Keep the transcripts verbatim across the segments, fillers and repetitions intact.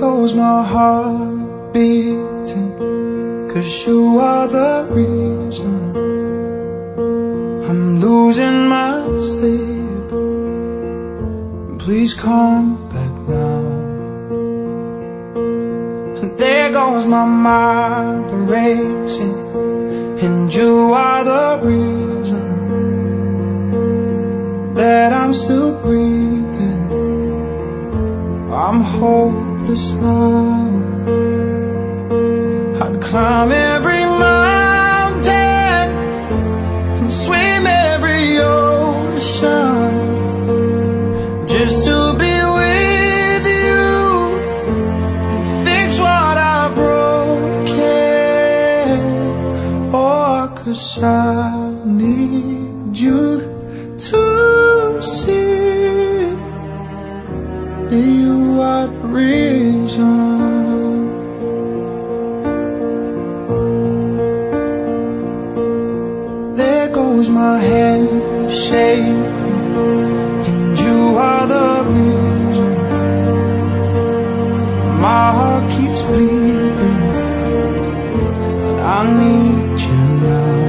goes my heart beating, 'cause you are the reason I'm losing my sleep. Please come back now. And there goes my mind racing, and you are the reason that I'm still breathing. I'm hopeless now. I'd climb every mountain and swim every ocean just to be with you and fix what I've broken. Oh, 'cause I need you to see that you are the reason. There goes my head shaking, and you are the reason. My heart keeps bleeding, and I need you now.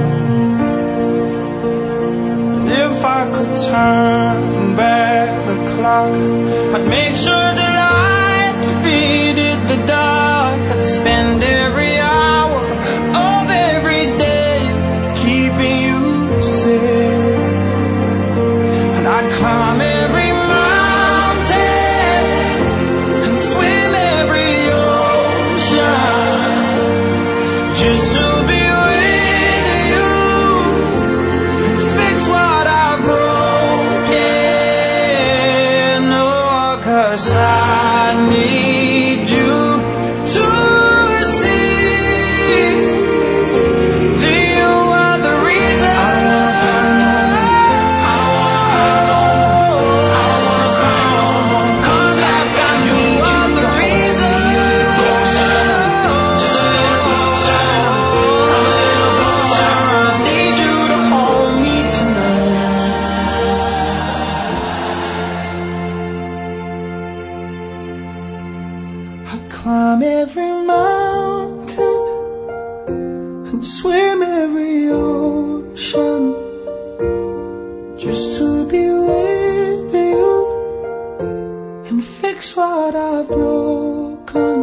And if I could turn back the clock, I'd make sure the light defeated the dark. I'd spend every hour of every day keeping you safe, and I'd climb every mountain and swim every ocean just to be with you and fix what I've broken. Oh, 'cause I need you to see that you are the reason. I don't wanna find you. I don't wanna cry. I don't wanna come back. I need you are the reason. Closer, just a little closer. Come a little closer. I need you to hold me tonight. I'd climb every mountain and swim every ocean just to be with you and fix what I've broken.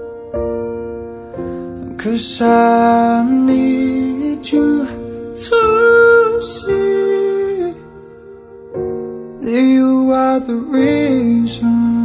'Cause I need you to see that you are the reason.